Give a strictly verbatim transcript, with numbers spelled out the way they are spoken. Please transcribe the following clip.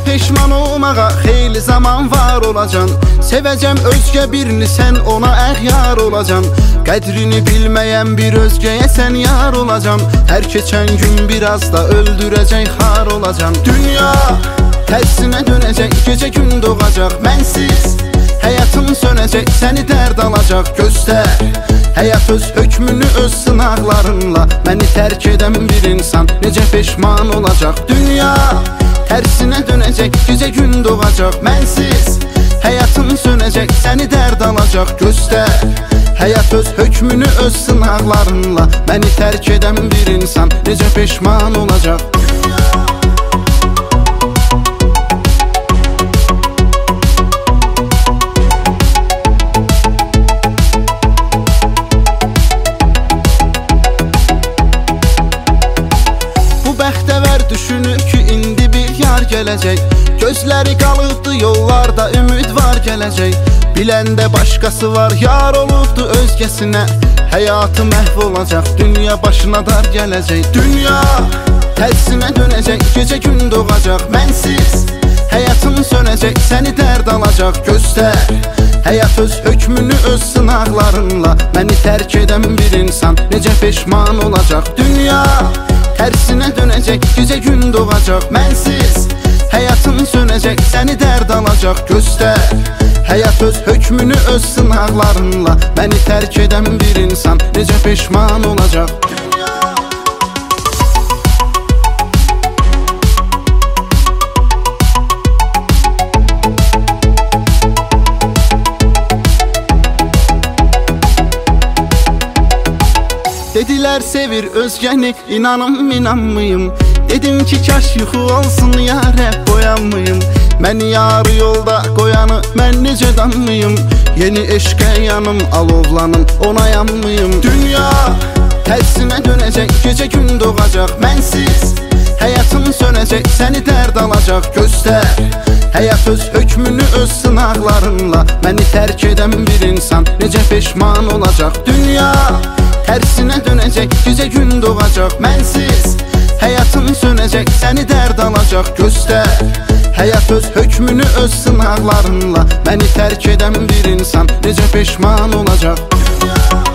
peşman olmağa xeyli zaman var olacan. Sevəcəm özgə birini, sən ona əxyar olacan. Qədrini bilməyən bir özgəyə sən yar olacan. Hər keçən gün biraz da öldürəcək xar olacan. Dünya tərsinə dönəcək, gecə gün doğacaq. Mənsiz həyatın sönəcək, səni dərd alacaq. Göstər həyat öz hökmünü öz sınaqlarınla. Məni tərk edən bir insan necə peşman olacaq. Dünya tərsinə dönəcək, gecə gün doğacaq. Mənsiz həyatın sönəcək, səni dərd alacaq. Göstər həyat öz hökmünü öz sınaqlarınla. Məni tərk edən bir insan necə peşman olacaq. Bəxtəvər düşünür ki, indi bir yar gələcək. Gözləri qalıbdı yollarda, ümid var gələcək. Biləndə başqası var, yar olubdu özgəsinə. Həyatı məhv olacaq, dünya başına dar gələcək. Dünya tərsinə dönəcək, gecə gün doğacaq. Mənsiz həyatın sönəcək, səni dərd alacaq. Göstər həyat öz hökmünü öz sınaqlarınla. Məni tərk edən bir insan necə peşman olacaq. Dünya tərsinə dönəcək, gecə gün doğacaq. Mənsiz həyatın sönəcək, səni dərd alacaq. Göstər həyat öz hökmünü öz sınaqlarınla. Məni tərk edən bir insan necə peşman olacaq. Dedilər sevir özgəni, inanım inanmayım. Dedim ki kaş yuxu olsun ya Rəbb boyanmayım. Məni yarı yolda qoyanı mən necə danmayım. Yeni eşqə yanım alovlanım, ona yanmayım. Dünya tərsinə dönəcək, gecə gün doğacaq. Mənsiz həyatın sönəcək, səni dərd alacaq. Göstər həyat öz hökmünü öz sınaqlarınla. Məni tərk edən bir insan necə peşman olacaq. Dünya tərsinə dönəcək, gecə gün doğacaq. Mənsiz həyatın sönəcək, səni dərd alacaq. Göstər həyat öz hökmünü öz sınaqlarınla. Məni tərk edən bir insan necə peşman olacaq.